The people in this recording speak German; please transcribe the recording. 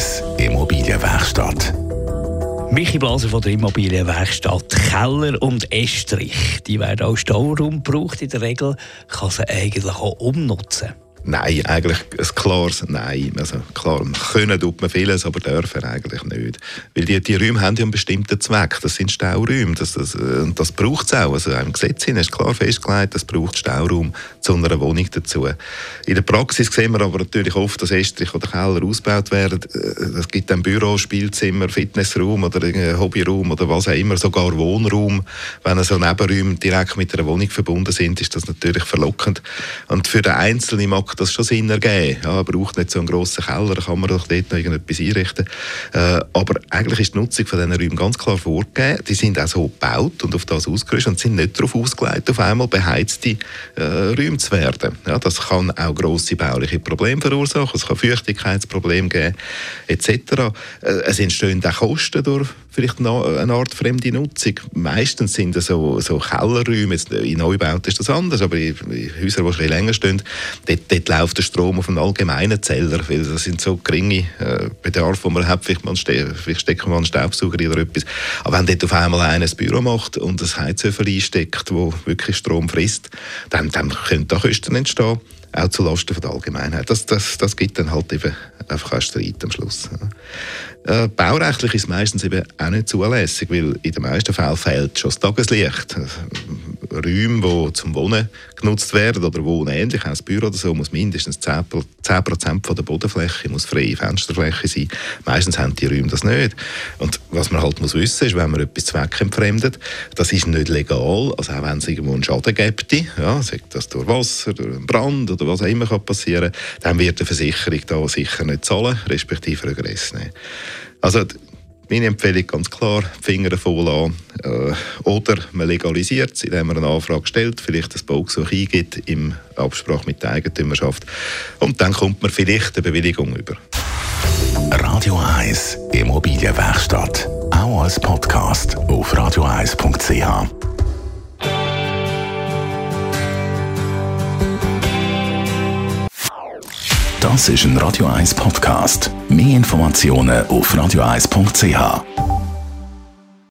1 Immobilienwerkstatt. Michi Blaser von der Immobilienwerkstatt Keller und Estrich. Die werden auch Stauraum gebraucht. In der Regel kann sie eigentlich auch umnutzen. Nein, eigentlich ein klares Nein. Also klar, können tut man vieles, aber dürfen eigentlich nicht. Weil die Räume haben ja einen bestimmten Zweck. Das sind Stauräume. Das braucht es auch. Also im Gesetz ist klar festgelegt, es braucht Stauraum zu einer Wohnung dazu. In der Praxis sehen wir aber natürlich oft, dass Estrich oder Keller ausgebaut werden. Es gibt dann Büro, Spielzimmer, Fitnessraum oder Hobbyraum oder was auch immer, sogar Wohnraum. Wenn so Nebenräume direkt mit einer Wohnung verbunden sind, ist das natürlich verlockend. Und für den Einzelnen mag das schon Sinn ergeben. Ja, er braucht nicht so einen grossen Keller, kann man doch dort noch irgendetwas einrichten. Aber eigentlich ist die Nutzung von diesen Räumen ganz klar vorgegeben. Die sind auch so gebaut und auf das ausgerüstet und sind nicht darauf ausgelegt, auf einmal beheizte Räume zu werden. Ja, das kann auch grosse bauliche Probleme verursachen, es kann Feuchtigkeitsprobleme geben, etc. Es entstehen auch Kosten durch vielleicht eine Art fremde Nutzung. Meistens sind es so Kellerräume, in Neubauten ist das anders, aber in Häusern, die schon länger stehen, dort läuft der Strom auf einen allgemeinen Zähler, weil das sind so geringe Bedarfe, die man hat, vielleicht stecken wir einen Staubsauger oder etwas. Aber wenn dort auf einmal einer ein Büro macht und ein Heizöffel einsteckt, wo wirklich Strom frisst, dann können da Kosten entstehen, auch zulasten der Allgemeinheit. Das gibt dann halt eben einfach einen Streit am Schluss. Baurechtlich ist es meistens eben auch nicht zulässig, weil in den meisten Fällen fehlt schon das Tageslicht. Räume, die zum Wohnen genutzt werden oder wohnähnlich, auch das Büro oder so, muss mindestens 10% von der Bodenfläche muss freie Fensterfläche sein. Meistens haben die Räume das nicht. Und was man halt muss wissen, ist, wenn man etwas zweckentfremdet, das ist nicht legal, also auch wenn es irgendwo einen Schaden gibt, ja, sagt das durch Wasser, durch einen Brand oder was auch immer passieren kann, dann wird die Versicherung da sicher nicht zahlen, respektive Regress nehmen. Also meine Empfehlung ganz klar, die Finger davon lassen. Oder man legalisiert es, indem man eine Anfrage stellt, vielleicht ein Baugesuch eingibt in Absprache mit der Eigentümerschaft. Und dann kommt man vielleicht eine Bewilligung über. Radio 1 Immobilienwerkstatt. Auch als Podcast auf radio1.ch. Das ist ein Radio 1 Podcast. Mehr Informationen auf radio1.ch.